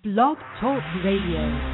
Blog Talk Radio.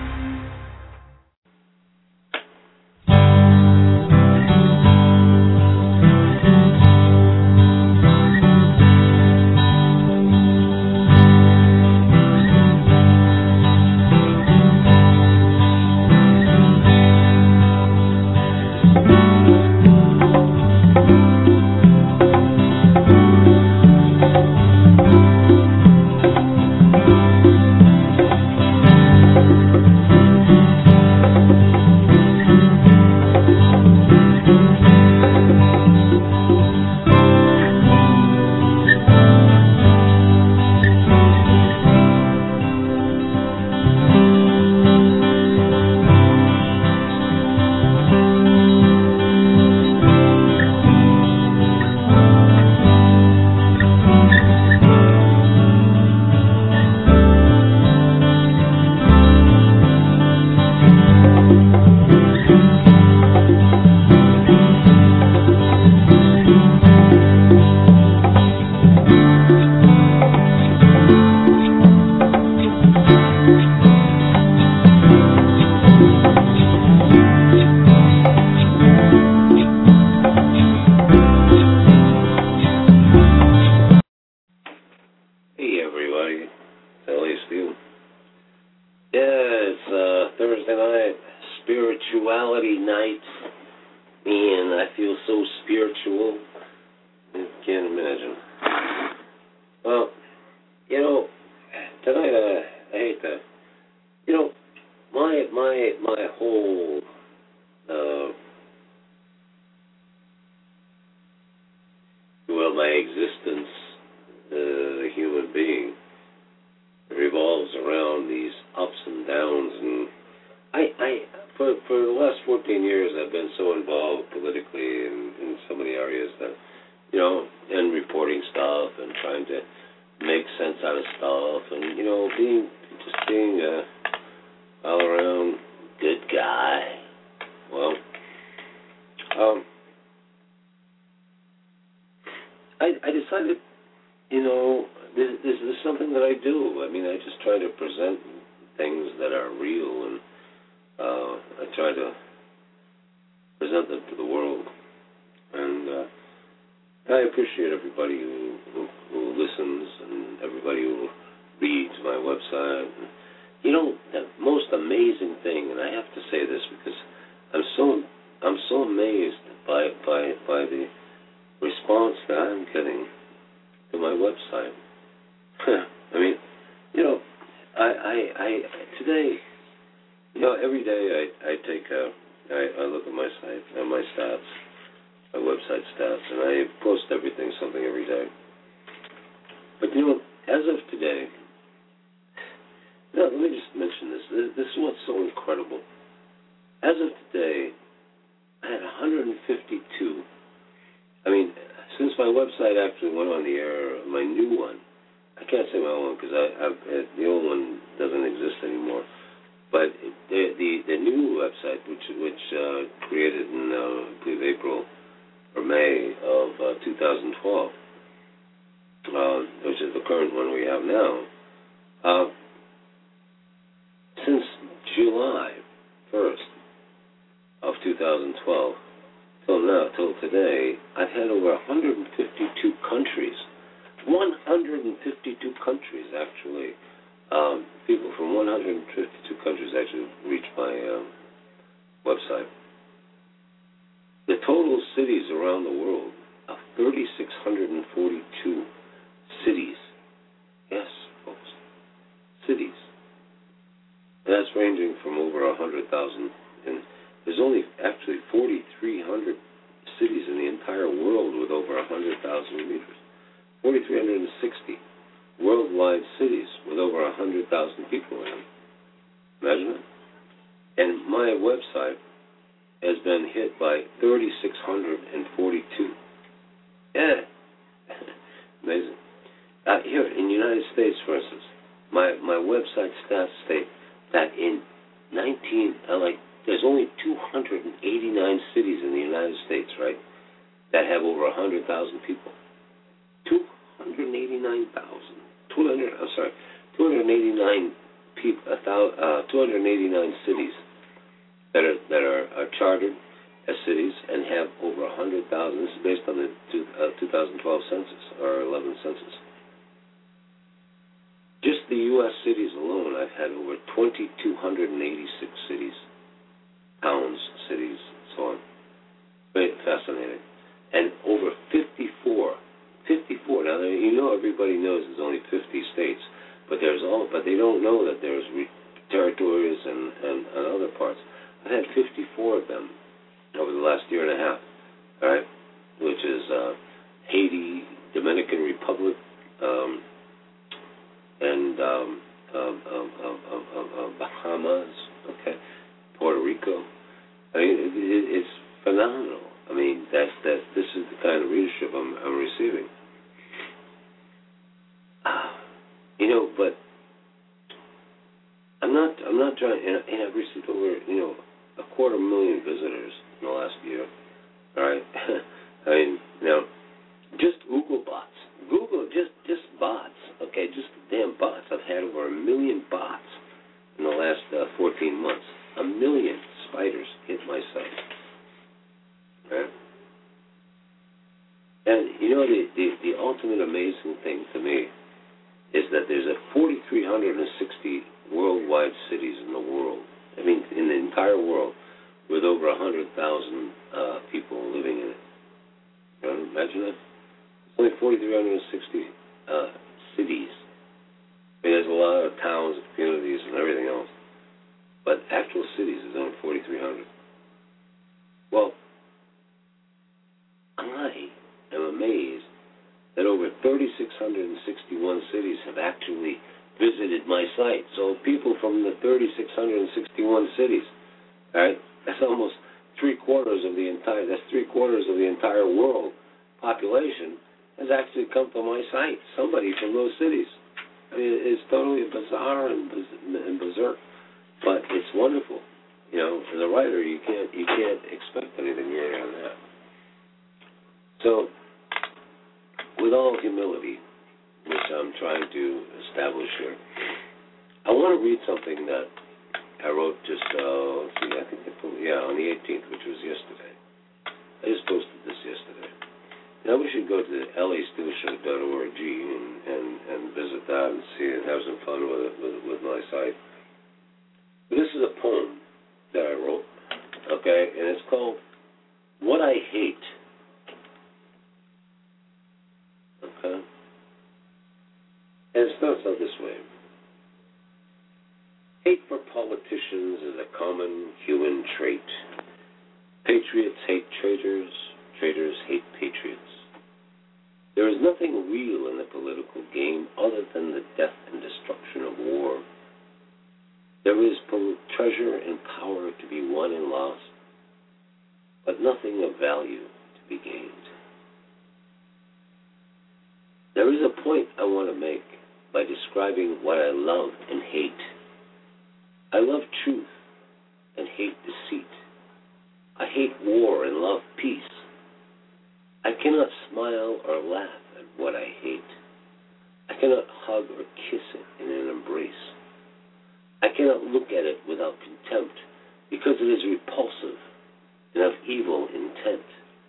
There's only 289 cities in the United States, right? that have over 100,000 people. 289,000. 289 289 cities that are chartered as cities and have over 100,000. This is based on the 2012 census or 11 census. Just the U.S. cities alone, I've had over 2,286 cities, towns, cities, so on. Very fascinating. And over 54. Now, everybody knows there's only 50 states, but they don't know that there's territories and other parts. I've had 54 of them over the last year and a half, all right, which is Haiti, Dominican Republic, and Bahamas, okay, Puerto Rico. I mean, it's phenomenal. I mean, this is the kind of readership I'm receiving. But I'm not trying. And I've received over 250,000 visitors in the last year. All right, I mean, just Google bots. Google just bots. Okay, just damn bots. I've had over 1 million bots in the last 14 months. 1 million spiders hit my site. Right? And the ultimate amazing thing to me is that there's 4,360 worldwide cities in the world. I mean, in the entire world, with over 100,000 people living in it. You know, imagine that. It's only 4,360 cities. I mean, there's a lot of towns and communities and everything else, but actual cities is only 4,300. Well, I am amazed that over 3,661 cities have actually visited my site. So people from the 3,661 cities, all right, that's almost three-quarters of the entire world population has actually come to my site. Somebody from those cities. I mean, it's totally bizarre and berserk, but it's wonderful. As a writer, you can't expect anything more than that. So, with all humility, which I'm trying to establish here, I want to read something that I wrote just, on the 18th, which was yesterday. I just posted this yesterday. Now we should go to lasteelshow.org and visit that and see and have some fun with my site. But this is a poem that I wrote, okay, and it's called What I Hate. Okay? And it starts out this way. Hate for politicians is a common human trait. Patriots hate traitors, traitors hate patriots. There is nothing real in the political game other than the death and destruction of war. There is treasure and power to be won and lost, but nothing of value to be gained. There is a point I want to make by describing what I love and hate. I love truth and hate deceit. I hate war and love peace. I cannot smile or laugh at what I hate. I cannot hug or kiss it in an embrace. I cannot look at it without contempt because it is repulsive and of evil intent.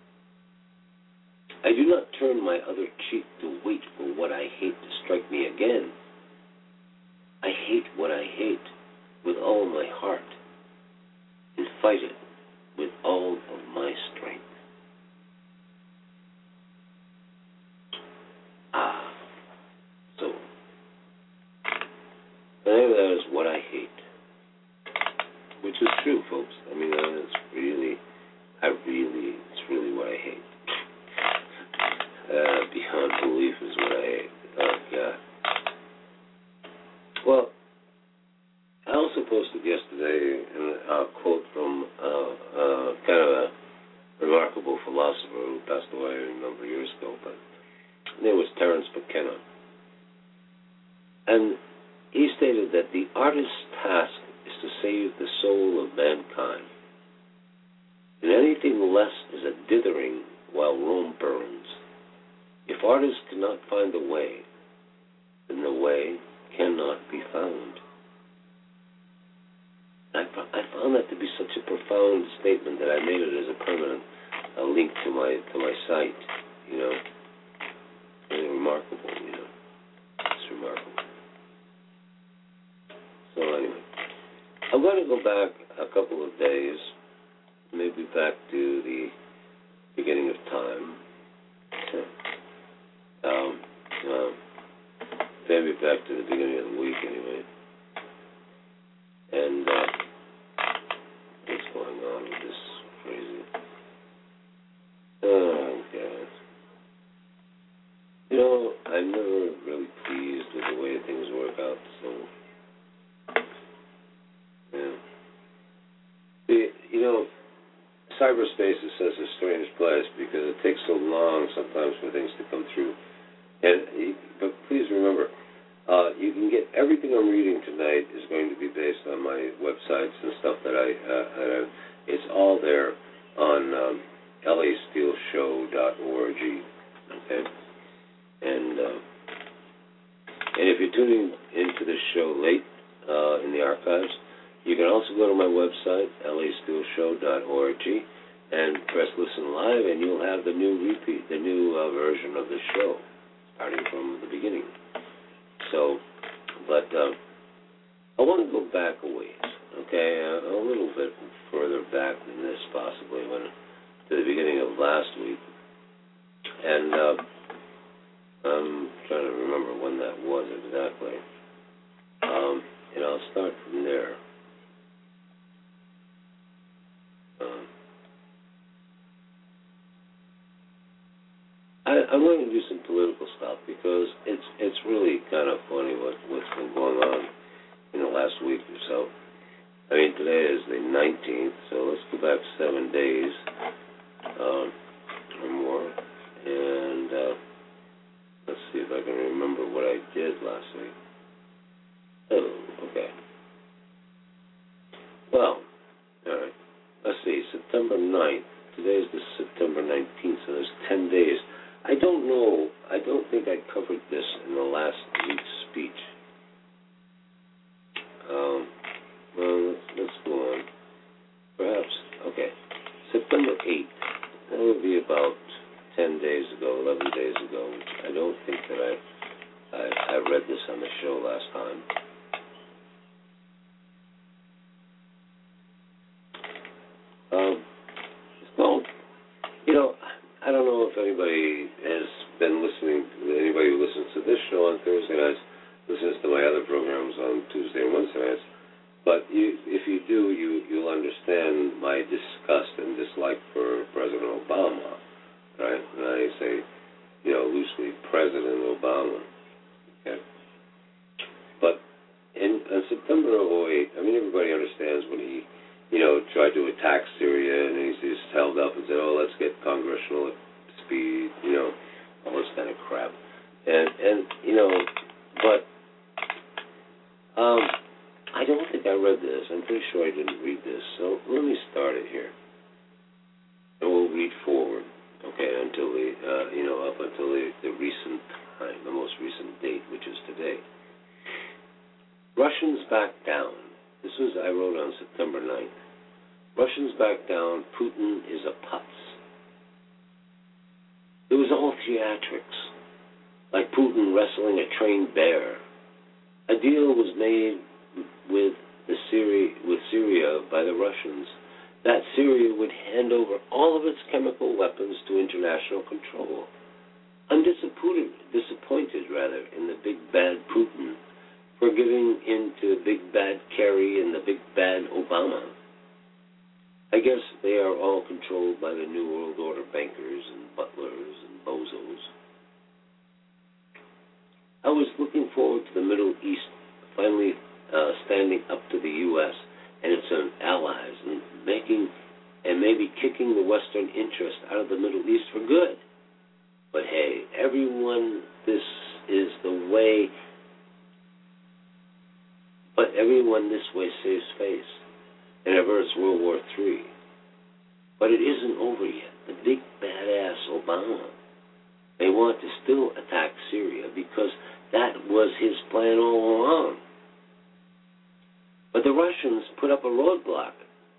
I do not turn my other cheek to wait for what I hate to strike me again. I hate what I hate with all my heart and fight it with all of my strength. So, that is what I hate, which is true, folks. I mean, it's really what I hate. Beyond belief is what I hate. Oh, God. Well, I also posted yesterday a quote from kind of a remarkable philosopher who passed away a number of years ago, but his name was Terence McKenna. And he stated that the artist's task is to save the soul of mankind. And anything less is a dithering while Rome burns. If artists cannot find the way, then the way cannot be found. found that to be such a profound statement that I made it as a permanent link to my site. You know, really remarkable. You know, it's remarkable. So anyway, I'm going to go back a couple of days, maybe back to the beginning of time. Maybe back to the beginning of the week anyway. And what's going on with this crazy? Oh, God. You know, I'm never really pleased with the way things work out, so, yeah. You know, cyberspace is such a strange place because it takes so long sometimes for things to come through. But please remember, you can get everything I'm reading tonight is going to be based on my websites and stuff that it's all there on lasteelshow.org. Okay, and if you're tuning into this show late in the archives, you can also go to my website lasteelshow.org and press listen live, and you'll have the new repeat, the new version of the show, starting from the beginning. So, but I want to go back a ways, okay, a little bit further back than this, possibly, to the beginning of last week. And I'm trying to remember when that was exactly. And I'll start from there. I'm going to do some political stuff because it's really kind of funny what's been going on in the last week or so. I mean, today is the 19th, so let's go back 7 days or more, and let's see if I can remember what I did last week. Oh, okay. Well, all right. Let's see, September 9th. Today is the September 19th, so there's 10 days. I don't know. I don't think I covered this in the last week's speech. Well, let's go on. Perhaps, okay. September 8th. That would be about 10 days ago, 11 days ago. I don't think that I read this on the show last time. Well, you know, I don't know if anybody has been listening, anybody who listens to this show on Thursday nights listens to my other programs on Tuesday and Wednesday nights, but if you do, you'll understand my disgust and dislike for President Obama, right? And I say, you know, loosely President Obama, okay? But in September of 2008, I mean, everybody understands when he, you know, tried to attack Syria, and he just held up and said, oh, let's get congressional speed, you know, all this kind of crap. And you know, but I don't think I read this. I'm pretty sure I didn't read this. So let me start it here. And we'll read forward, okay, until up until the recent time, the most recent date, which is today. Russians back down. This was, I wrote on September 9th. Russians back down. Putin is a putz. It was all theatrics, like Putin wrestling a trained bear. A deal was made with Syria by the Russians that Syria would hand over all of its chemical weapons to international control. I'm disappointed in the big bad Putin for giving in to big bad Kerry and the big bad Obama. I guess they are all controlled by the New World Order bankers and butlers and bozos. I was looking forward to the Middle East finally standing up to the U.S. and its allies and maybe kicking the Western interest out of the Middle East for good. But hey, everyone this way saves face and averts World War III. But it isn't over yet. The big badass Obama may want to still attack Syria because that was his plan all along. But the Russians put up a roadblock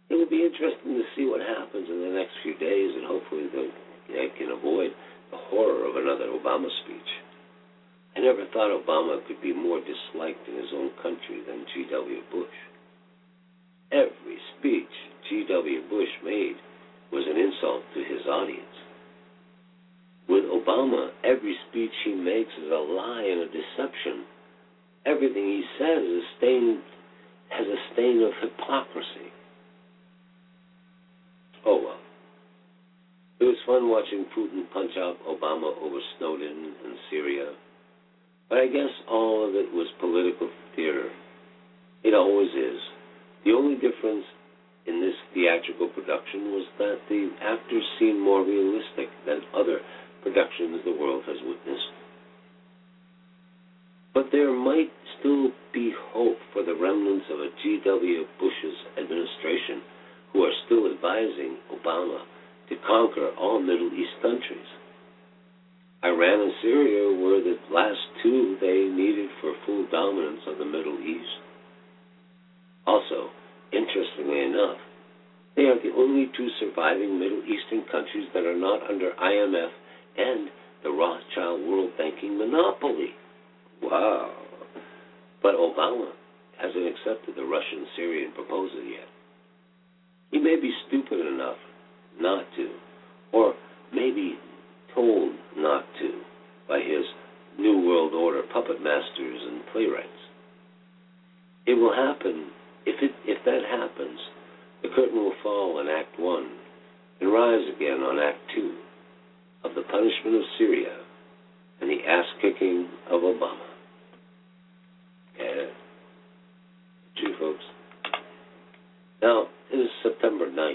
it will be interesting to see what happens in the next few days, and hopefully they can avoid the horror of another Obama speech. I never thought Obama could be more disliked in his own country than G.W. Bush. Every speech G.W. Bush made was an insult to his audience. With Obama, every speech he makes is a lie and a deception. Everything he says has a stain of hypocrisy. Oh well. It was fun watching Putin punch out Obama over Snowden and Syria. But I guess all of it was political theater. It always is. The only difference in this theatrical production was that the actors seemed more realistic than other productions the world has witnessed. But there might still be hope for the remnants of a G.W. Bush's administration who are still advising Obama to conquer all Middle East countries. Iran and Syria were the last two they needed for full dominance of the Middle East. Also, interestingly enough, they are the only two surviving Middle Eastern countries that are not under IMF and the Rothschild world banking monopoly. Wow. But Obama hasn't accepted the Russian-Syrian proposal yet. He may be stupid enough not to, or maybe told not to by his New World Order puppet masters and playwrights. It will happen. If that happens, the curtain will fall on Act 1 and rise again on Act 2 of the punishment of Syria and the ass-kicking of Obama. Yeah. True, folks. Now, it is September 9th.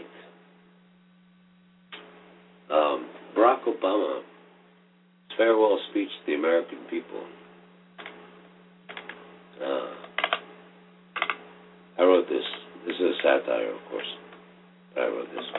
Barack Obama's farewell speech to the American people. I wrote this. This is a satire, of course. But I wrote this.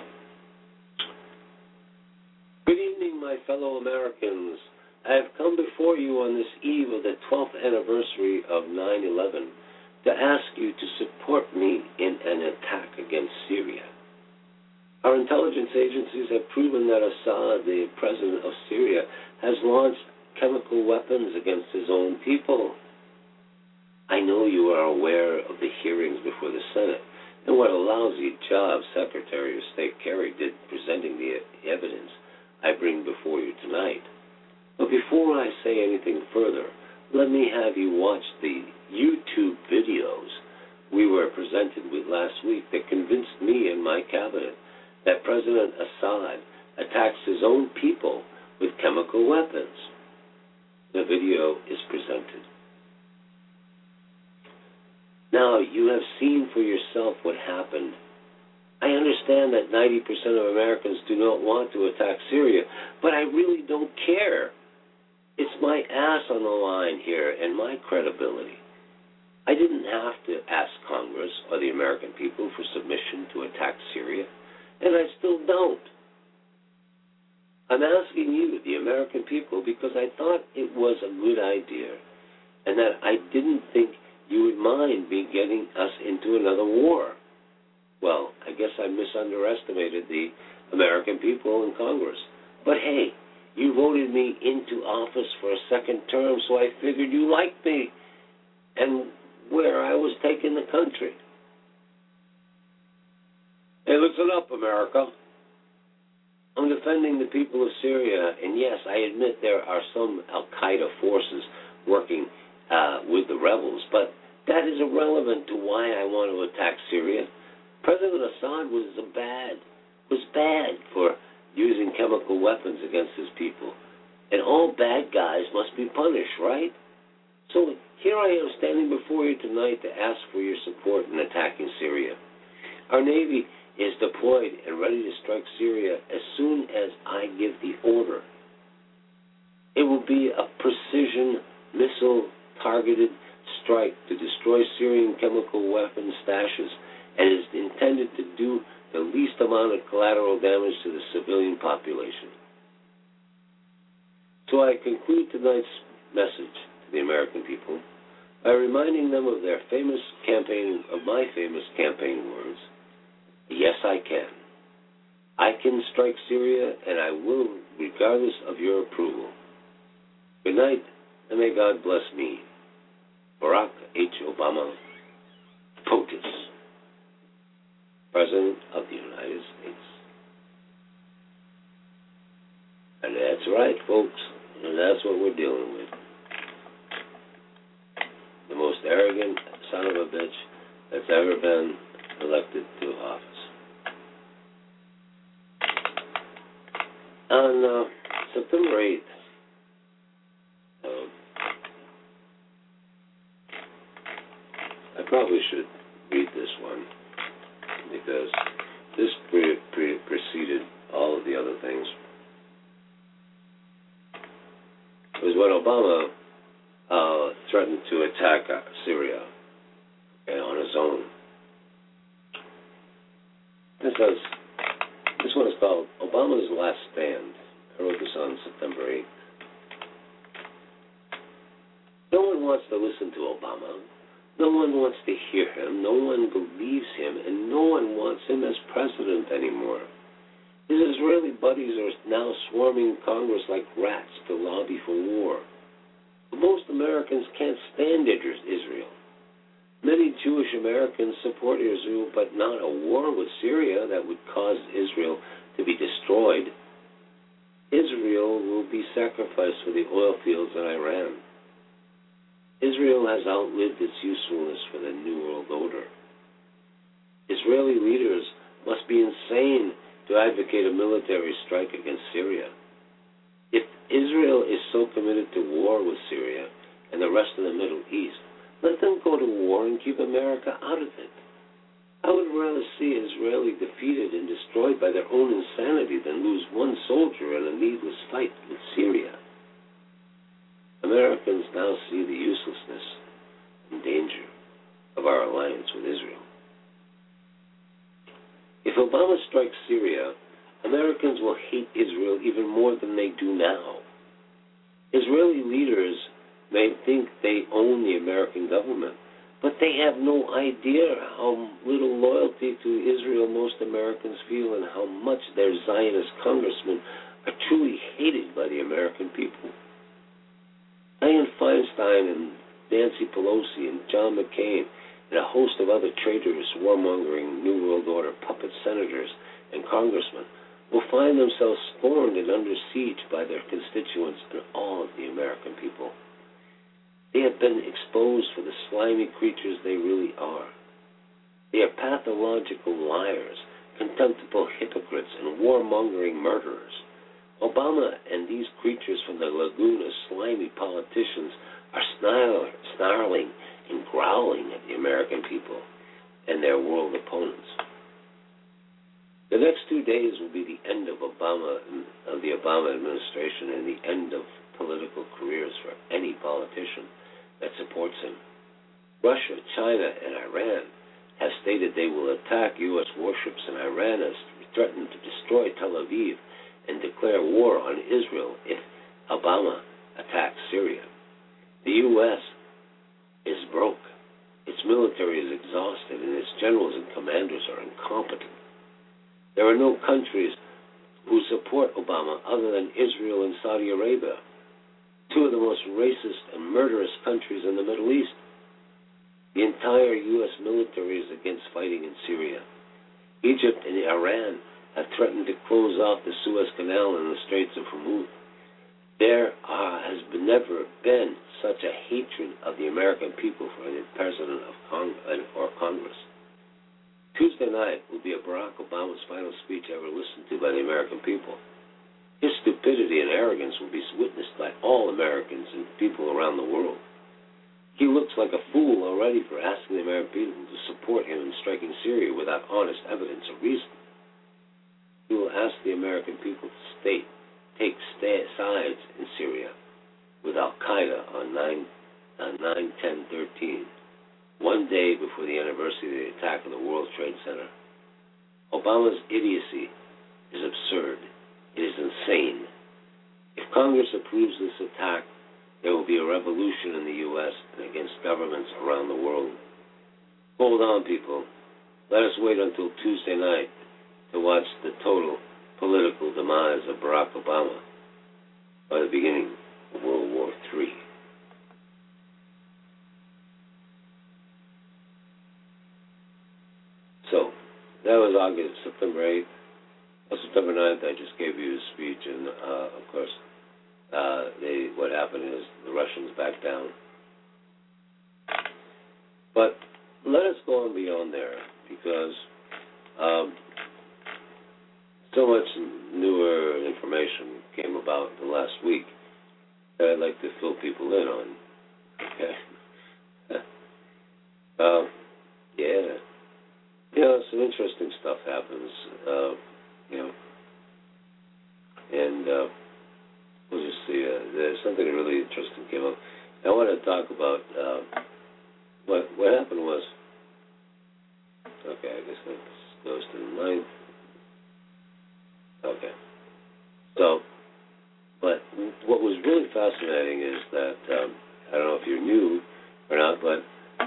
Good evening, my fellow Americans. I have come before you on this eve of the 12th anniversary of 9/11 to ask you to support me in an attack against Syria. Our intelligence agencies have proven that Assad, the president of Syria, has launched chemical weapons against his own people. I know you are aware of the hearings before the Senate and what a lousy job Secretary of State Kerry did presenting the evidence I bring before you tonight. But before I say anything further, let me have you watch the YouTube videos we were presented with last week that convinced me and my cabinet that President Assad attacks his own people with chemical weapons. The video is presented. Now, you have seen for yourself what happened. I understand that 90% of Americans do not want to attack Syria, but I really don't care. It's my ass on the line here and my credibility. I didn't have to ask Congress or the American people for submission to attack Syria, and I still don't. I'm asking you, the American people, because I thought it was a good idea and that I didn't think you would mind me getting us into another war. Well, I guess I misunderestimated the American people in Congress. But hey, you voted me into office for a second term, so I figured you liked me and where I was taking the country. Hey, listen up, America. I'm defending the people of Syria, and yes, I admit there are some al-Qaeda forces working with the rebels, but that is irrelevant to why I want to attack Syria. President Assad was bad for using chemical weapons against his people, and all bad guys must be punished, right? So here I am standing before you tonight to ask for your support in attacking Syria. Our Navy is deployed and ready to strike Syria as soon as I give the order. It will be a precision missile-targeted strike to destroy Syrian chemical weapon stashes and is intended to do the least amount of collateral damage to the civilian population. So I conclude tonight's message to the American people by reminding them of my famous campaign words. Yes, I can. I can strike Syria, and I will, regardless of your approval. Good night, and may God bless me. Barack H. Obama, POTUS, President of the United States. And that's right, folks, and that's what we're dealing with. The most arrogant son of a bitch that's ever been elected to office. On September 8th, I probably should read this one because this preceded all of the other things. It was when Obama threatened to attack Syria on his own. This one is called Obama's Last Stand. I wrote this on September 8th. No one wants to listen to Obama. No one wants to hear him. No one believes him. And no one wants him as president anymore. His Israeli buddies are now swarming Congress like rats to lobby for war. But most Americans can't stand Israel. Many Jewish Americans support Israel, but not a war with Syria that would cause Israel to be destroyed. Israel will be sacrificed for the oil fields in Iran. Israel has outlived its usefulness for the New World Order. Israeli leaders must be insane to advocate a military strike against Syria. If Israel is so committed to war with Syria and the rest of the Middle East, let them go to war and keep America out of it. I would rather see Israel defeated and destroyed by their own insanity than lose one soldier in a needless fight with Syria. Americans now see the uselessness and danger of our alliance with Israel. If Obama strikes Syria, Americans will hate Israel even more than they do now. Israeli leaders may think they own the American government, but they have no idea how little loyalty to Israel most Americans feel and how much their Zionist congressmen are truly hated by the American people. Dianne Feinstein and Nancy Pelosi and John McCain and a host of other traitorous, warmongering, New World Order puppet senators and congressmen will find themselves scorned and under siege by their constituents and all of the American people. They have been exposed for the slimy creatures they really are. They are pathological liars, contemptible hypocrites, and warmongering murderers. Obama and these creatures from the lagoon of slimy politicians are snarling and growling at the American people and their world opponents. The next 2 days will be the end of the Obama administration and the end of political careers for any politician that supports him. Russia, China, and Iran have stated they will attack U.S. warships, and Iran has threatened to destroy Tel Aviv and declare war on Israel if Obama attacks Syria. The U.S. is broke. Its military is exhausted, and its generals and commanders are incompetent. There are no countries who support Obama other than Israel and Saudi Arabia, two of the most racist and murderous countries in the Middle East. The entire U.S. military is against fighting in Syria. Egypt and Iran have threatened to close off the Suez Canal and the Straits of Hormuz. There has never been such a hatred of the American people for any president of Congress. Tuesday night will be Barack Obama's final speech ever listened to by the American people. His stupidity and arrogance will be witnessed by all Americans and people around the world. He looks like a fool already for asking the American people to support him in striking Syria without honest evidence or reason. He will ask the American people to take sides in Syria with Al-Qaeda on 9/10/13, 1 day before the anniversary of the attack on the World Trade Center. Obama's idiocy is absurd. It is insane. If Congress approves this attack, there will be a revolution in the U.S. and against governments around the world. Hold on, people. let us wait until Tuesday night to watch the total political demise of Barack Obama by the beginning of World War III. So, that was September 8th. September 9th, I just gave you a speech, and of course, what happened is the Russians backed down. But let us go on beyond there, because so much newer information came about the last week that I'd like to fill people in on. Okay? Yeah. Some interesting stuff happens, and we'll just see. There's something really interesting came up. I want to talk about what happened was, okay, I guess that goes to the 9th. Okay. So, but what was really fascinating is that, I don't know if you're new or not, but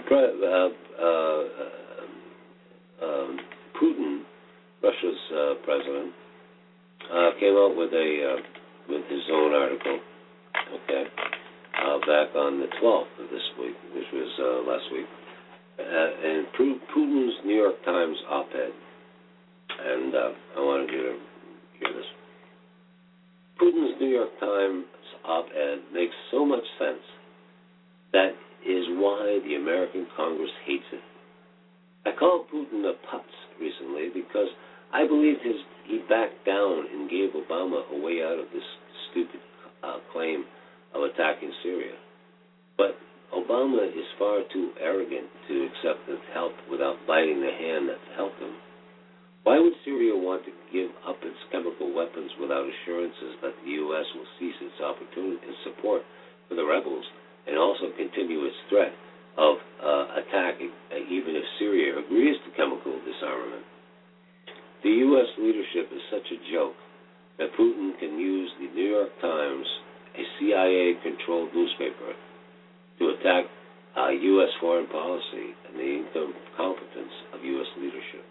Putin, Russia's president, came out with his own article, okay, back on the 12th of this week, which was last week, and Putin's New York Times op-ed, and I wanted you to hear this. Putin's New York Times op-ed makes so much sense. That is why the American Congress hates it. I called Putin a putz recently because I believe he backed down and gave Obama a way out of this stupid claim of attacking Syria. But Obama is far too arrogant to accept his help without biting the hand that helped him. Why would Syria want to give up its chemical weapons without assurances that the U.S. will cease its opportunity and support for the rebels and also continue its threat of attack even if Syria agrees to chemical disarmament? The U.S. leadership is such a joke that Putin can use the New York Times, a CIA-controlled newspaper, to attack U.S. foreign policy and the incompetence of U.S. leadership.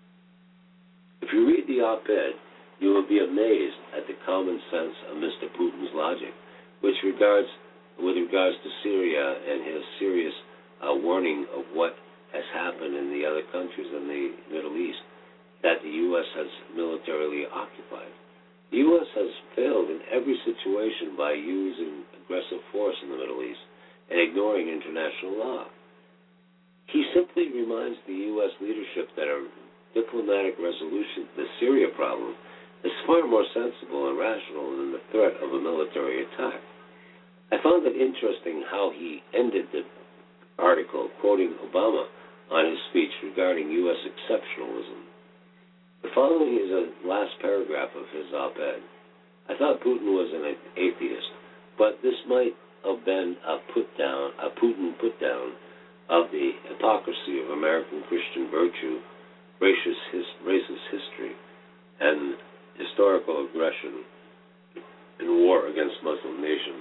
If you read the op-ed, you will be amazed at the common sense of Mr. Putin's logic, with regards to Syria and his serious warning of what has happened in the other countries in the Middle East that the U.S. has militarily occupied. The U.S. has failed in every situation by using aggressive force in the Middle East and ignoring international law. He simply reminds the U.S. leadership that a diplomatic resolution to the Syria problem is far more sensible and rational than the threat of a military attack. I found it interesting how he ended the article quoting Obama on his speech regarding U.S. exceptionalism. The following is the last paragraph of his op-ed. I thought Putin was an atheist, but this might have been a Putin put-down of the hypocrisy of American Christian virtue, racist history, and historical aggression in war against Muslim nations.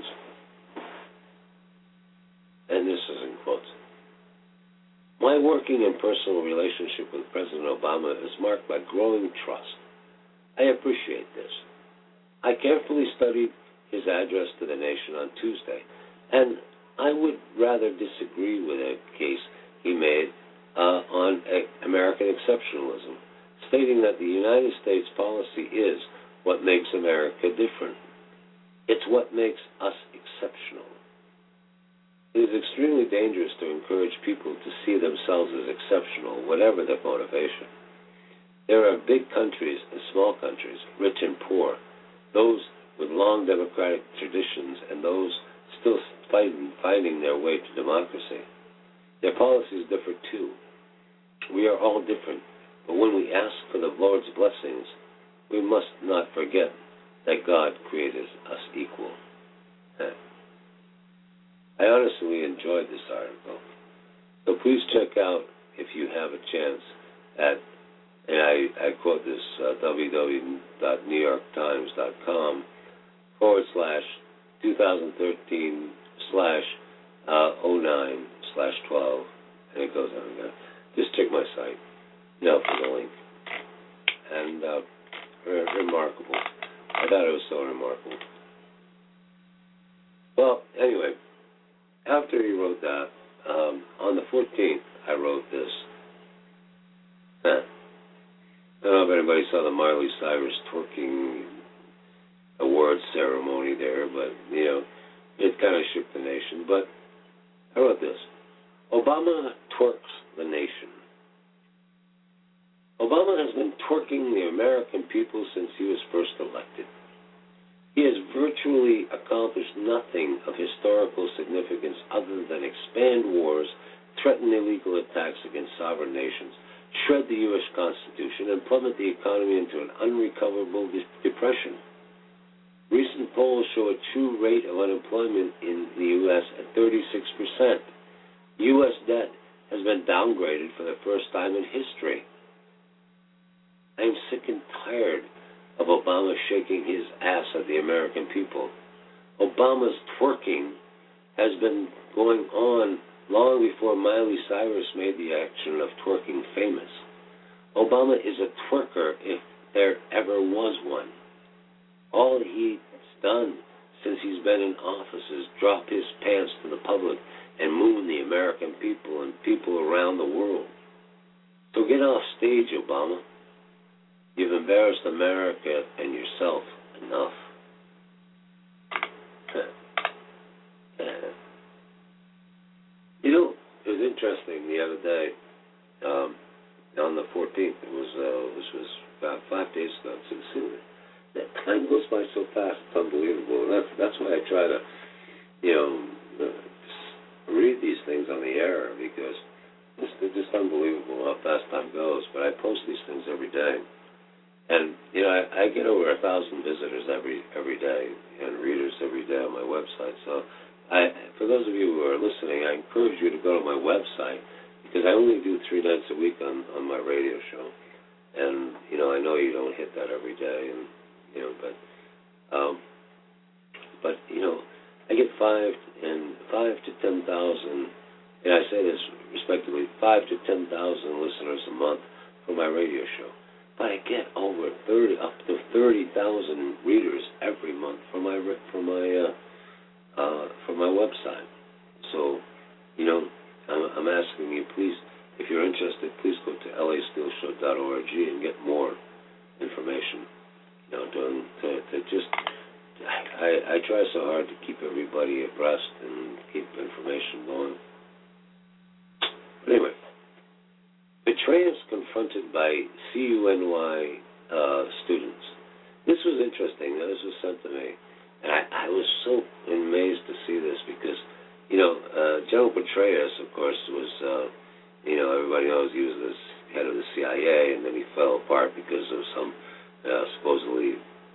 And this is in quotes. My working and personal relationship with President Obama is marked by growing trust. I appreciate this. I carefully studied his address to the nation on Tuesday, and I would rather disagree with a case he made on American exceptionalism, stating that the United States policy is what makes America different. It's what makes us exceptional. It is extremely dangerous to encourage people to see themselves as exceptional, whatever their motivation. There are big countries and small countries, rich and poor, those with long democratic traditions and those still finding their way to democracy. Their policies differ too. We are all different, but when we ask for the Lord's blessings, we must not forget that God created us equal. I honestly enjoyed this article, so please check out, if you have a chance, and I quote this, www.newyorktimes.com/2013/09/12, and it goes on again. Just check my site. for the link. And remarkable. I thought it was so remarkable. Well, anyway, after he wrote that, on the 14th, I wrote this. I don't know if anybody saw the Miley Cyrus twerking award ceremony there, but, it kind of shook the nation. But I wrote this. Obama twerks the nation. Obama has been twerking the American people since he was first elected. He has virtually accomplished nothing of historical significance other than expand wars, threaten illegal attacks against sovereign nations, shred the U.S. Constitution, and plummet the economy into an unrecoverable depression. Recent polls show a true rate of unemployment in the U.S. at 36%. U.S. debt has been downgraded for the first time in history. I am sick and tired of Obama shaking his ass at the American people. Obama's twerking has been going on long before Miley Cyrus made the action of twerking famous. Obama is a twerker if there ever was one. All he's done since he's been in office is drop his pants to the public and moon the American people and people around the world. So get off stage, Obama. You've embarrassed America and yourself enough. It was interesting the other day, on the 14th, this was about 5 days ago. That time goes by so fast, it's unbelievable. And that's why I try to, read these things on the air, because it's just unbelievable how fast time goes. But I post these things every day. And, I get over 1,000 visitors every day and readers every day on my website. So for those of you who are listening, I encourage you to go to my website, because I only do 3 nights a week on my radio show. And, I know you don't hit that every day, and, but I get 5 to 10,000, and I say this respectively, 5 to 10,000 listeners a month for my radio show. But I get up to 30,000 readers every month for my website. So, I'm asking you, please, if you're interested, please go to lasteelshow.org and get more information. I try so hard to keep everybody abreast and keep information going. But anyway, Petraeus confronted by CUNY students. This was interesting. This was sent to me. And I was so amazed to see this because, General Petraeus, of course, was, everybody knows he was the head of the CIA, and then he fell apart because of some supposedly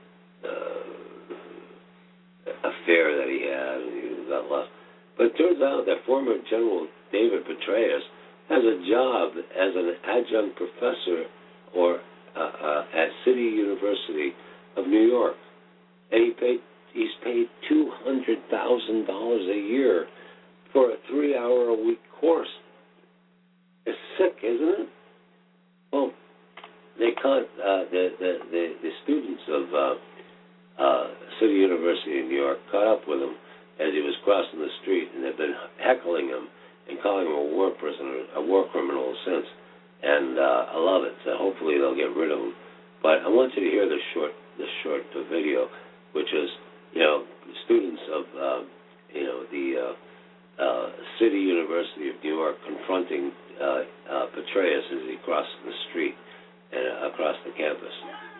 affair that he had, and he got lost. But it turns out that former General David Petraeus has a job as an adjunct professor at City University of New York, and he's paid $200,000 a year for a 3-hour-a-week course. It's sick, isn't it? Well, they caught the students of City University in New York caught up with him as he was crossing the street, and they've been heckling him and calling him a war criminal since. And I love it. So hopefully they'll get rid of him. But I want you to hear the short video, which is, students of the City University of New York confronting Petraeus as he crosses the street and across the campus.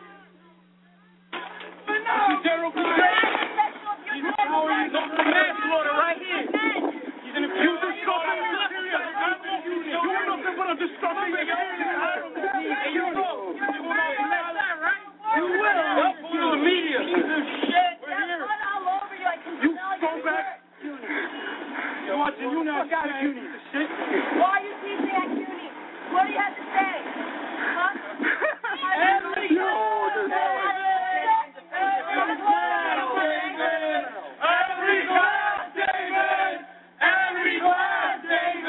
General Petraeus. He's powering manslaughter right here. He's an abuser. You're nothing but a disgusting. And you know. You will. To the media. Shit. You go back. You're watching you now. Why are you teaching at CUNY? What do you have to say? Huh? Every class, David!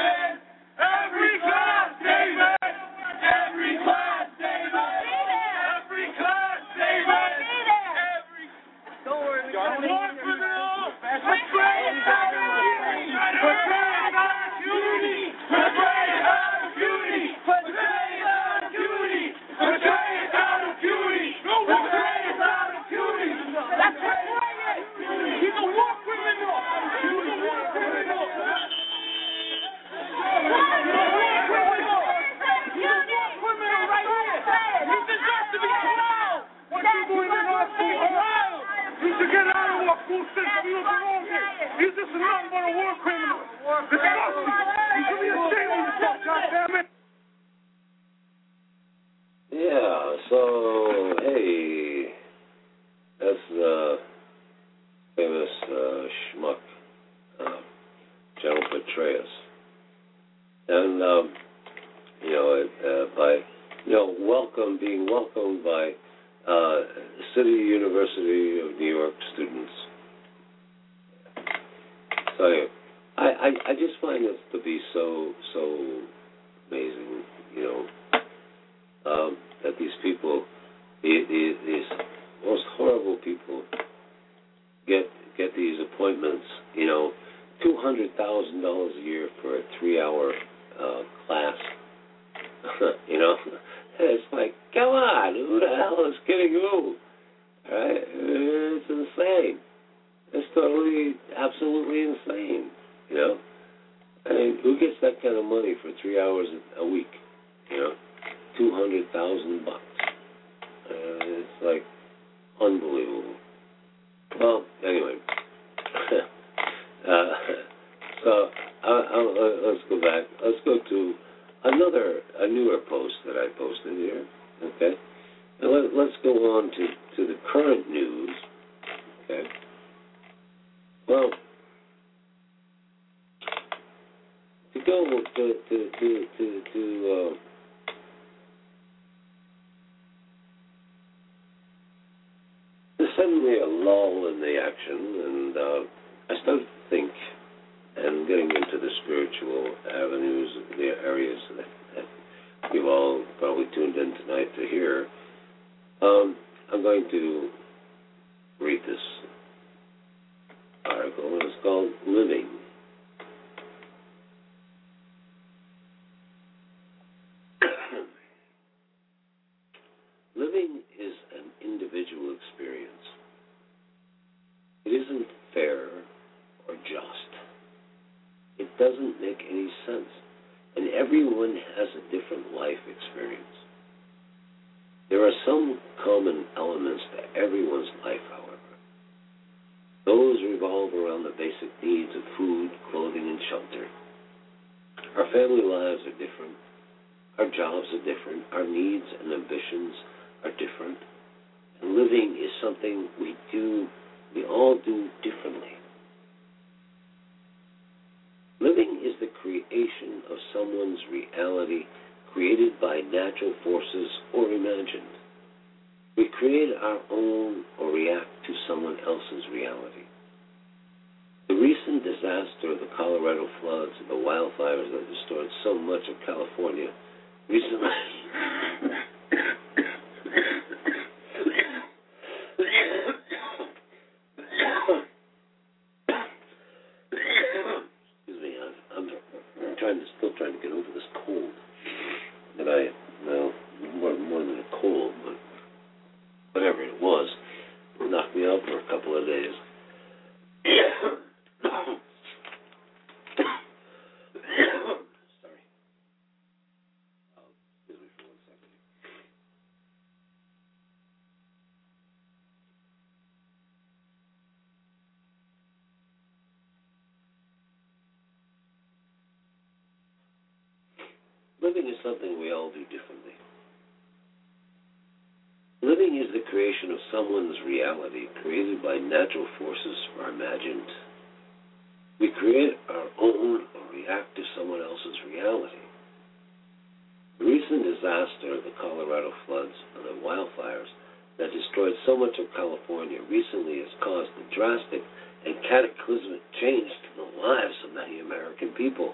So, hey, that's the famous schmuck, General Petraeus. And, being welcomed by City University of New York students. So anyway, I just find this to be so amazing, that these people, these most horrible people, get these appointments, $200,000 a year for a 3-hour class. It's like, come on, who the hell is kidding who? Right? It's insane. It's totally, absolutely insane. I mean, who gets that kind of money for 3 hours a week? $200,000 bucks. It's like unbelievable. Well, anyway. So let's go back. Let's go to a newer post that I posted here. Okay, and let's go on to the current news. Okay. Well, to go to there's suddenly a lull in the action, and I started to think, and getting into the spiritual avenues, the areas that you've all probably tuned in tonight to hear. I'm going to read this article, and it's called Living. Living is an individual experience. It isn't fair or just. It doesn't make any sense. And everyone has a different life experience. There are some common elements to everyone's life, however. Those revolve around the basic needs of food, clothing, and shelter. Our family lives are different. Our jobs are different. Our needs and ambitions are different. And living is something we all do differently. Living is the creation of someone's reality, created by natural forces or imagined. We create our own or react to someone else's reality. The recent disaster of the Colorado floods and the wildfires that destroyed so much of California recently still trying to get over this cold. And more than a cold, but whatever it was, it knocked me out for a couple of days. Sorry. Excuse me for 1 second. Living is something we all do differently. Living is the creation of someone's reality, created by natural forces or imagined. We create our own or react to someone else's reality. The recent disaster of the Colorado floods and the wildfires that destroyed so much of California recently has caused a drastic and cataclysmic change to the lives of many American people.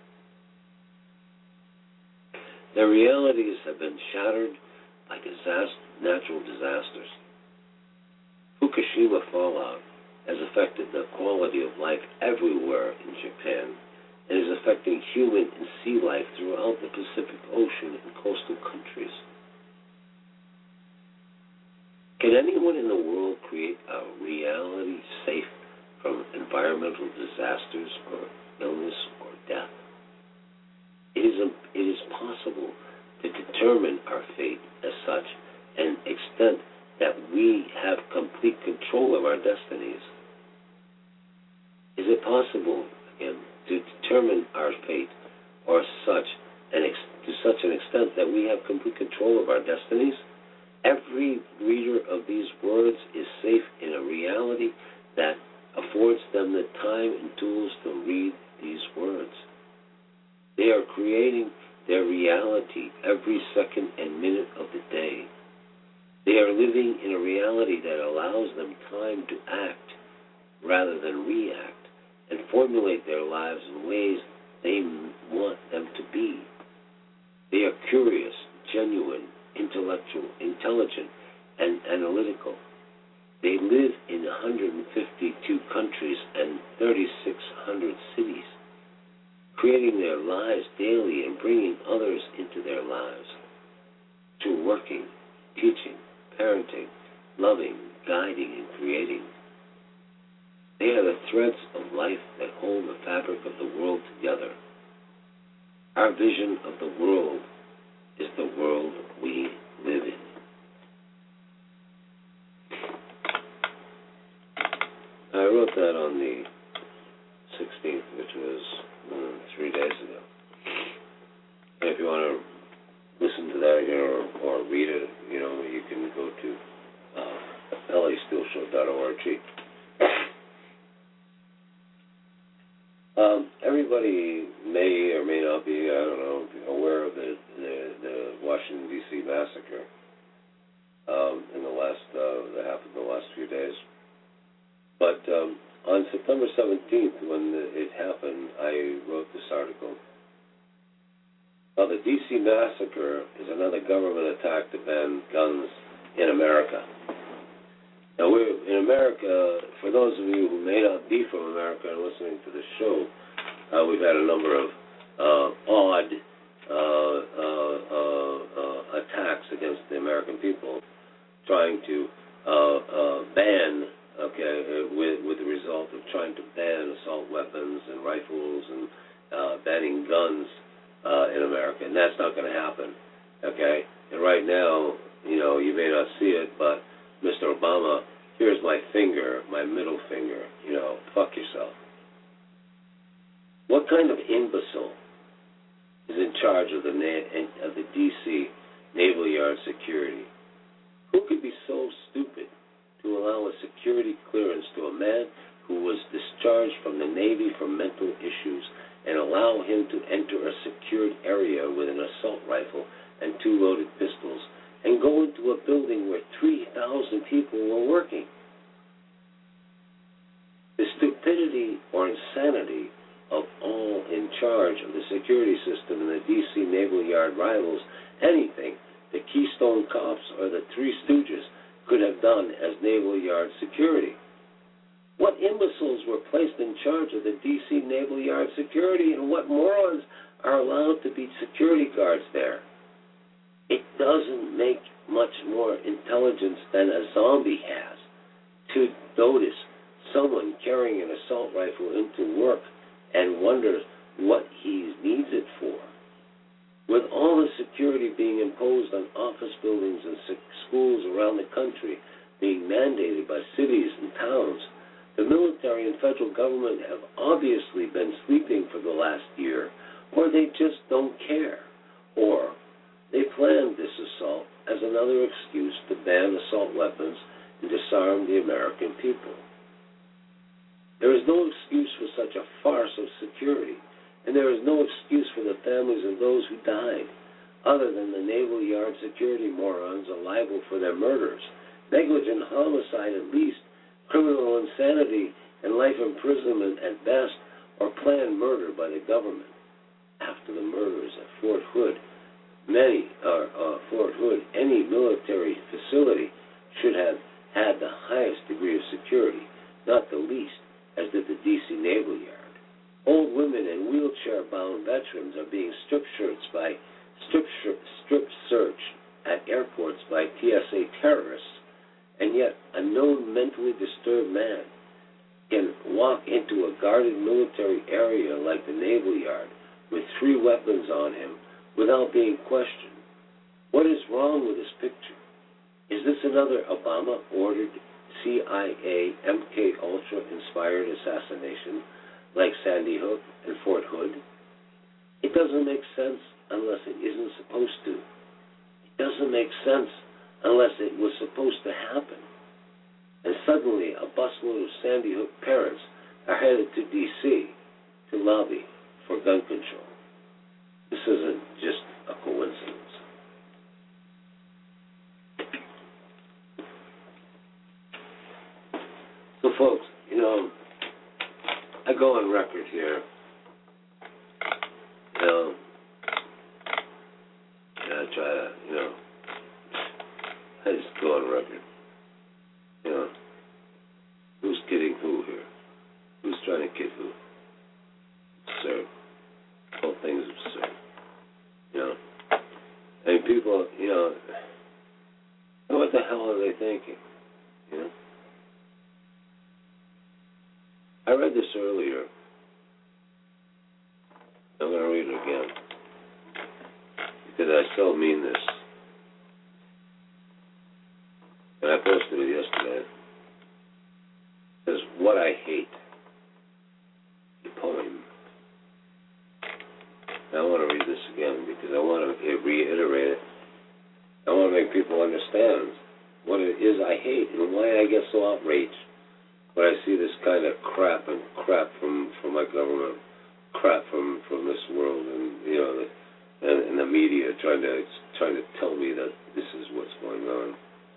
Their realities have been shattered by natural disasters. Fukushima fallout has affected the quality of life everywhere in Japan and is affecting human and sea life throughout the Pacific Ocean and coastal countries. Can anyone in the world create a reality safe from environmental disasters or illness or death? It is possible to determine our fate as such and extent that we have complete control of our destinies. Is it possible, again, to determine our fate or to such an extent that we have complete control of our destinies? Every reader of these words is safe in a reality that affords them the time and tools to read these words. They are creating their reality every second and minute of the day. They are living in a reality that allows them time to act rather than react and formulate their lives in ways they want them to be. They are curious, genuine, intellectual, intelligent, and analytical. They live in 152 countries and 3,600 cities, creating their lives daily and bringing others into their lives through working, teaching, parenting, loving, guiding, and creating. They are the threads of life that hold the fabric of the world together. Our vision of the world is the world we live in. I wrote that on the 16th, which was 3 days ago. And if you want to listen to that again or read it, you can go to lasteelshow.org. Everybody may or may not be, aware of the Washington, D.C. massacre in that happened in the last few days. But on September 17th, when it happened, I wrote this article. Now, the D.C. massacre is another government attack to ban guns in America. Now, in America, for those of you who may not be from America and listening to this show, we've had a number of odd attacks against the American people, trying to ban, with the result of trying to ban assault weapons and rifles and banning guns in America, and that's not going to happen, okay? And right now, you may not see it, but Mr. Obama, here's my finger, my middle finger, fuck yourself. What kind of imbecile is in charge of the D.C. Naval Yard security? Who could be so stupid to allow a security clearance to a man who was discharged from the Navy for mental issues and allow him to enter a secured area with an assault rifle and 2 loaded pistols and go into a building where 3,000 people were working? The stupidity or insanity of all in charge of the security system in the D.C. Naval Yard rivals anything the Keystone Cops or the Three Stooges could have done as Naval Yard security. What imbeciles were placed in charge of the D.C. Naval Yard security, and what morons are allowed to be security guards there? It doesn't make much more intelligence than a zombie has to notice someone carrying an assault rifle into work and wonders what he needs it for. With all the security being imposed on office buildings and schools around the country being mandated by cities and towns, the military and federal government have obviously been sleeping for the last year, or they just don't care, or they planned this assault as another excuse to ban assault weapons and disarm the American people. There is no excuse for such a farce of security, and there is no excuse for the families of those who died, other than the Naval Yard security morons are liable for their murders, negligent homicide at least, criminal insanity, and life imprisonment at best, or planned murder by the government. After the murders at Fort Hood, any military facility should have had the highest degree of security, not the least, as did the D.C. Naval Yard. Old women and wheelchair-bound veterans are being strip searched at airports by TSA terrorists, and yet a known mentally disturbed man can walk into a guarded military area like the Naval Yard with 3 weapons on him without being questioned. What is wrong with this picture? Is this another Obama-ordered CIA MK-Ultra inspired assassination like Sandy Hook and Fort Hood? It doesn't make sense unless it isn't supposed to. It doesn't make sense unless it was supposed to happen. And suddenly, a busload of Sandy Hook parents are headed to D.C. to lobby for gun control. This isn't just a coincidence. So, folks, I go on record here. I try to, I just go on record. Who's kidding who here? Who's trying to kid who? Absurd. The whole thing is absurd. And people, what the hell are they thinking? I read this earlier. I'm going to read it again because I still mean this. And I posted it yesterday. It says, "What I Hate," the poem. Now I want to read this again because I want to reiterate it. I want to make people understand what it is I hate and why I get so outraged when I see this kind of crap from my government, crap from this world, and the media trying to tell me that this is what's going on.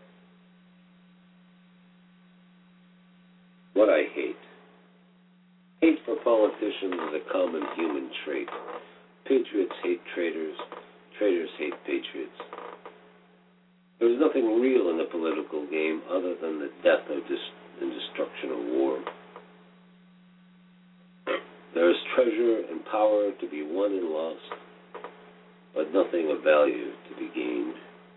What I hate. Hate for politicians is a common human trait. Patriots hate traitors. Traitors hate patriots. There is nothing real in the political game other than the death and destruction of war. There is treasure and power to be won and lost, but nothing of value to be gained.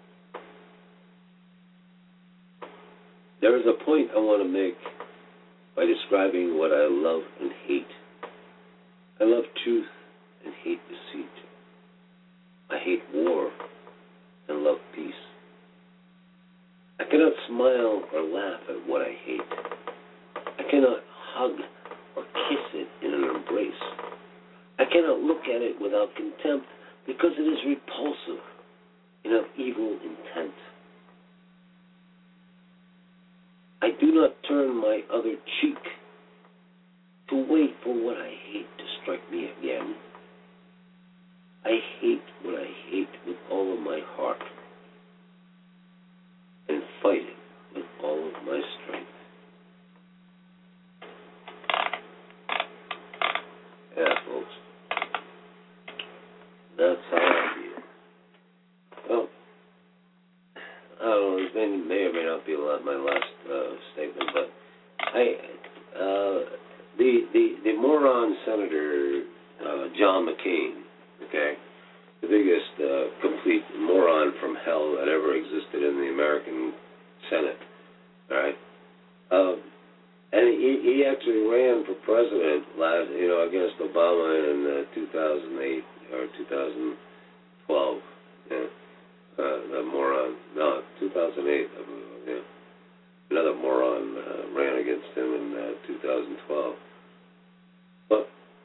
There is a point I want to make by describing what I love and hate. I love truth and hate deceit. I hate war and love peace. I cannot smile or laugh at what I hate. I cannot hug or kiss it in an embrace. I cannot look at it without contempt because it is repulsive and of evil intent. I do not turn my other cheek to wait for what I hate to strike me again. I hate what I hate with all of my heart and fight it with all of my strength. Yeah, folks. That's how I feel. Well, I don't know, this may or may not be my last statement, but the moron Senator John McCain, okay, the biggest complete moron from hell that ever existed in the American Senate, all right, and he actually ran for president against Obama in 2008 or 2012, yeah. The moron. No, 2008. Yeah. Another moron ran against him in 2012. But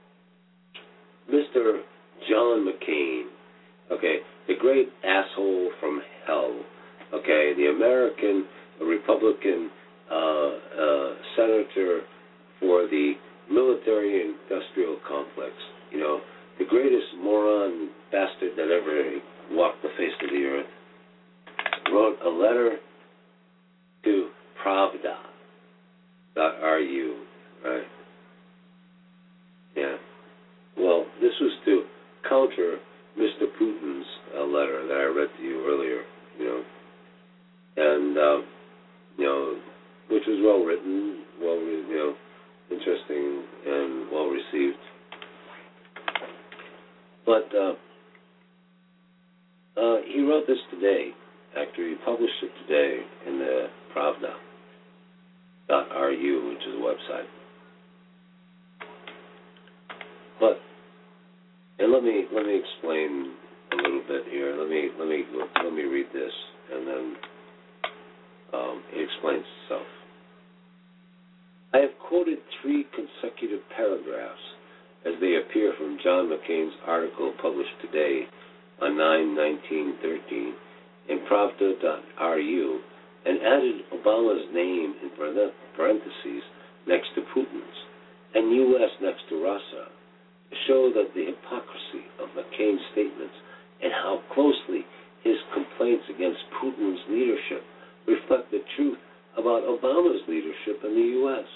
Mr. John McCain, okay, the great asshole from hell, okay, the American Republican senator for the military-industrial complex, the greatest moron bastard that ever walked the face of the earth, wrote a letter to Pravda.ru, right? Yeah. Well, this was to counter Mr. Putin's letter that I read to you earlier, and, which was well written, interesting and well received. But he wrote this today. Actually, he published it today in the Pravda.ru, which is a website. But let me explain a little bit here. Let me read this, and then it explains itself. I have quoted 3 consecutive paragraphs as they appear from John McCain's article published today on 9/19/13 in Pravda.ru and added Obama's name in parentheses next to Putin's and U.S. next to Russia to show that the hypocrisy of McCain's statements and how closely his complaints against Putin's leadership reflect the truth about Obama's leadership in the U.S.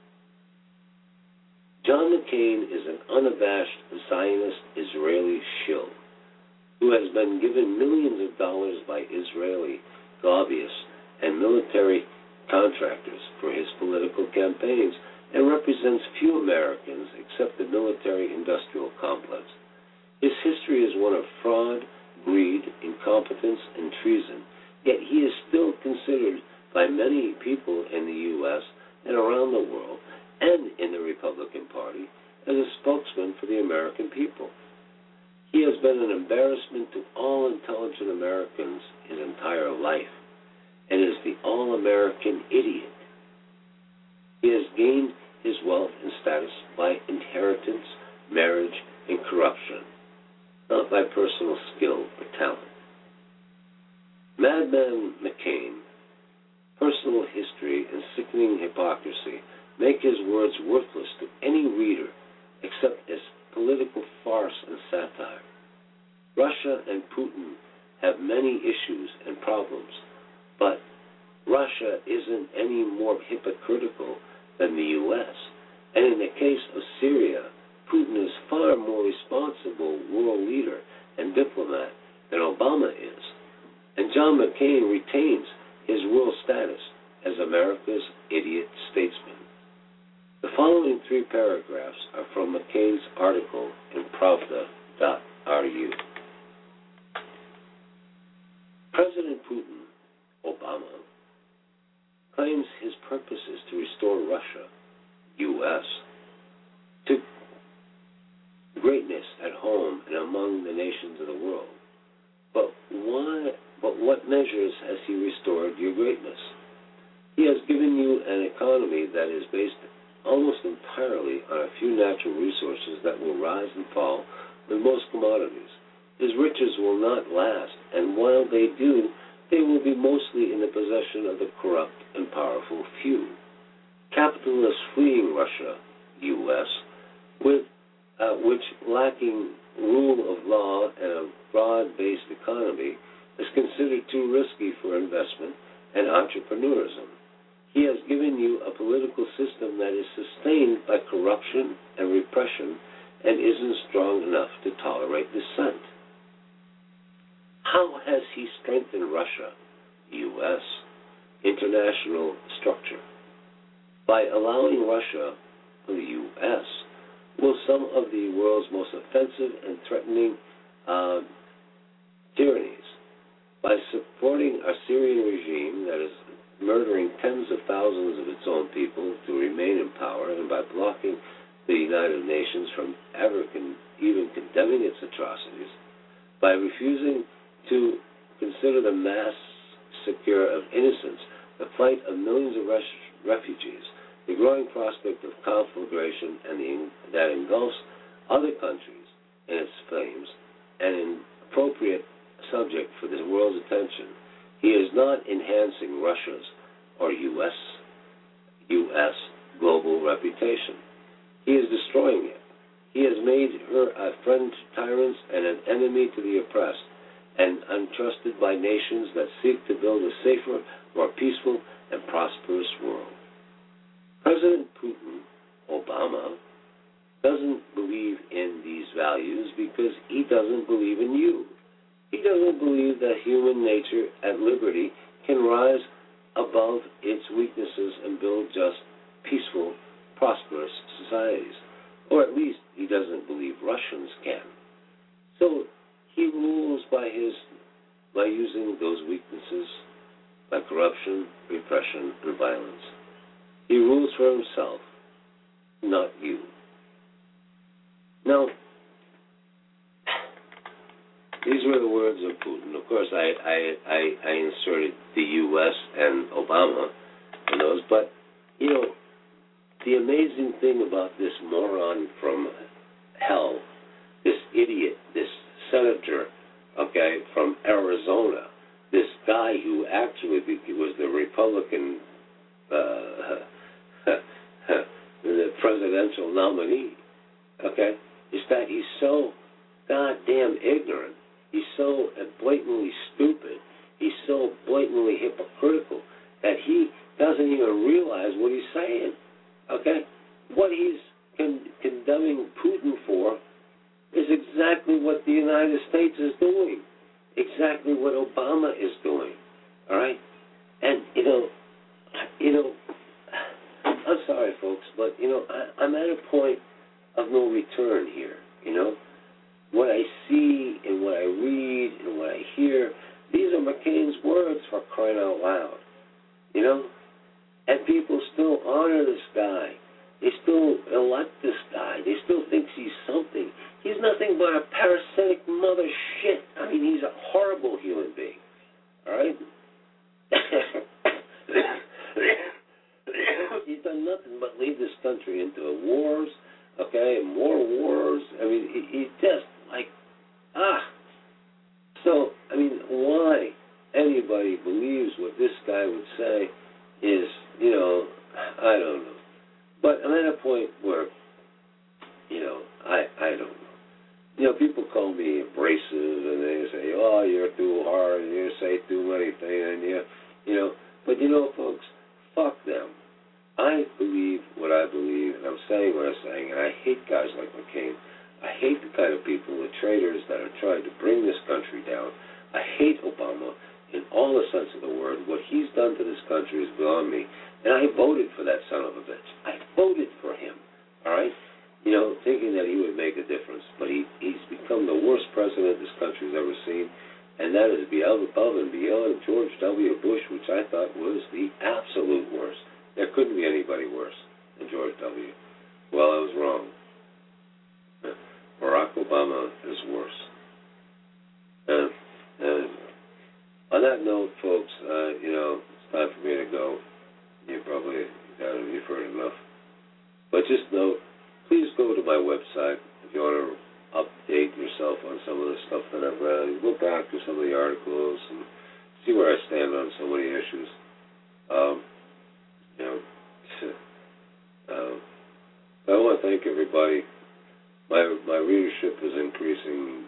John McCain is an unabashed Zionist Israeli shill who has been given millions of dollars by Israeli lobbyists and military contractors for his political campaigns and represents few Americans except the military-industrial complex. His history is one of fraud, greed, incompetence, and treason, yet he is still considered by many people in the U.S. and around the world and in the Republican Party as a spokesman for the American people. He has been an embarrassment to all intelligent Americans his entire life and is the all-American idiot. He has gained his wealth and status by inheritance, marriage, and corruption, not by personal skill or talent. Madman McCain, personal history, and sickening hypocrisy make his words worthless to any reader except as political farce and satire. Russia and Putin have many issues and problems, but Russia isn't any more hypocritical than the U.S. And in the case of Syria, Putin is far more responsible world leader and diplomat than Obama is. And John McCain retains his world status as America's idiot statesman. The following 3 paragraphs are from McCain's article in Pravda.ru. President Putin, Obama, claims his purpose is to restore Russia, U.S., to greatness at home and among the nations of the world. But what measures has he restored your greatness? He has given you an economy that is based almost entirely on a few natural resources that will rise and fall with most commodities. His riches will not last, and while they do, they will be mostly in the possession of the corrupt and powerful few. Capitalists fleeing Russia, U.S., which lacking rule of law and a broad-based economy is considered too risky for investment and entrepreneurism. He has given you a political system that is sustained by corruption and repression and isn't strong enough to tolerate dissent. How has he strengthened Russia, U.S., international structure? By allowing Russia, the U.S., will some of the world's most offensive and threatening tyrannies. By supporting a Syrian regime that is murdering tens of thousands of its own people to remain in power, and by blocking the United Nations from ever even condemning its atrocities, by refusing to consider the massacre of innocents, the plight of millions of refugees, the growing prospect of conflagration that engulfs other countries in its flames, and an appropriate subject for the world's attention, he is not enhancing Russia's or U.S. global reputation. He is destroying it. He has made her a friend to tyrants and an enemy to the oppressed, and untrusted by nations that seek to build a safer, more peaceful, and prosperous world. President Putin, Obama, doesn't believe in these values because he doesn't believe in you. He doesn't believe that human nature at liberty can rise above its weaknesses and build just, peaceful, prosperous societies. Or at least he doesn't believe Russians can. So he rules by using those weaknesses, by corruption, repression, and violence. He rules for himself, not you. Now, these were the words of Putin. Of course, I inserted the U.S. and Obama in those, but, the amazing thing about this moron from hell, this idiot, this senator, from Arizona, this actually was the Republican the presidential nominee, okay, is that he's so goddamn ignorant. He's so blatantly stupid. He's so blatantly hypocritical that he doesn't even realize what he's saying, okay? What he's condemning Putin for is exactly what the United States is doing, exactly what Obama is doing, all right? And, you know, I'm sorry, folks, but, I'm at a point of no return here, What I see and what I read and what I hear, these are McCain's words, for crying out loud, And people still honor this guy. They still elect this guy. They still think he's something. He's nothing but a parasitic mother shit. I mean, he's a horrible human being, all right? He's done nothing but lead this country into wars, okay, and more wars. I mean, he just So, I mean, why anybody believes what this guy would say is, I don't know. But I'm at a point where, I don't know. People call me abrasive, and they say, oh, you're too hard, and you say too many things, and But, folks, fuck them. I believe what I believe, and I'm saying what I'm saying, and I hate guys like McCain. I hate the kind of people, the traitors that are trying to bring this country down. I hate Obama in all the sense of the word. What he's done to this country is beyond me. And I voted for that son of a bitch. I voted for him, all right? Thinking that he would make a difference. But he's become the worst president this country's ever seen. And that is above and beyond George W. Bush, which I thought was the absolute worst. There couldn't be anybody worse than George W. Well, I was wrong. Barack Obama is worse. And on that note, folks, it's time for me to go. You've heard enough. But just note, please go to my website if you want to update yourself on some of the stuff that I've read. Look back to some of the articles and see where I stand on so many issues. I want to thank everybody. My readership is increasing,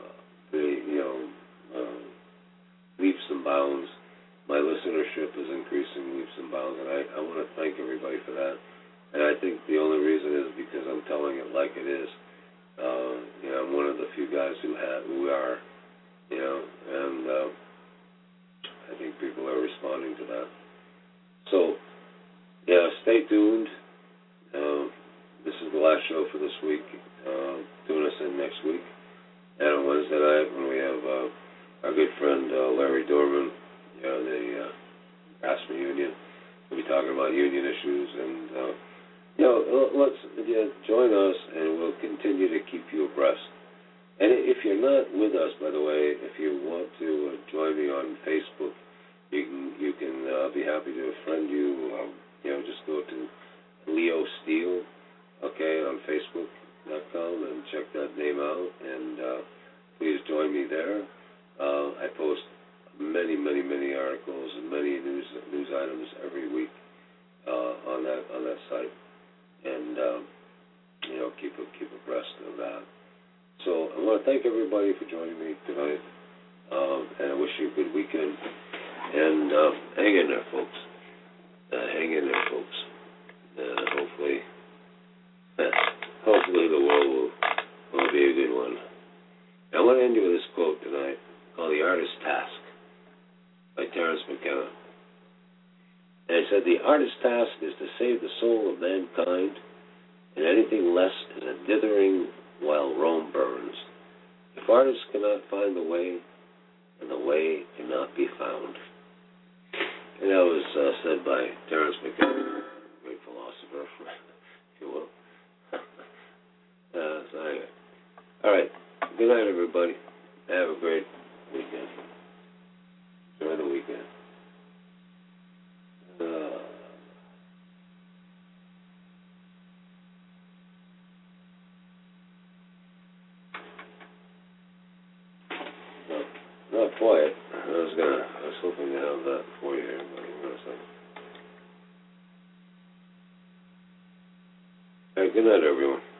leaps and bounds. My listenership is increasing leaps and bounds, and I want to thank everybody for that. And I think the only reason is because I'm telling it like it is. I'm one of the few guys who are, and I think people are responding to that. So, stay tuned. This is the last show for this week. Tune us in next week. And on Wednesday night, when we have our good friend Larry Dorman, the ASMA Union, we'll be talking about union issues. And, let's join us, and we'll continue to keep you abreast. And if you're not with us, by the way, if you want to join me on Facebook, you can be happy to friend you. Just go to Leo Steele, on Facebook.com, and check that name out. And please join me there. I post many, many, many articles and many news items every week on that site, and keep abreast of that. So I want to thank everybody for joining me tonight, and I wish you a good weekend. And hang in there, folks. Hang in there, folks. Hopefully the world will be a good one. I want to end you with this quote tonight called "The Artist's Task" by Terence McKenna. And it said, "The artist's task is to save the soul of mankind, and anything less is a dithering while Rome burns. If artists cannot find the way, then the way cannot be found." And that was said by Terence McKenna, great philosopher, if you will. So anyway. All right. Good night, everybody. Have a great weekend. Enjoy the weekend. Not quiet. I was hoping hoping to have that for you here, buddy. Wait a second. All right, good night, everyone.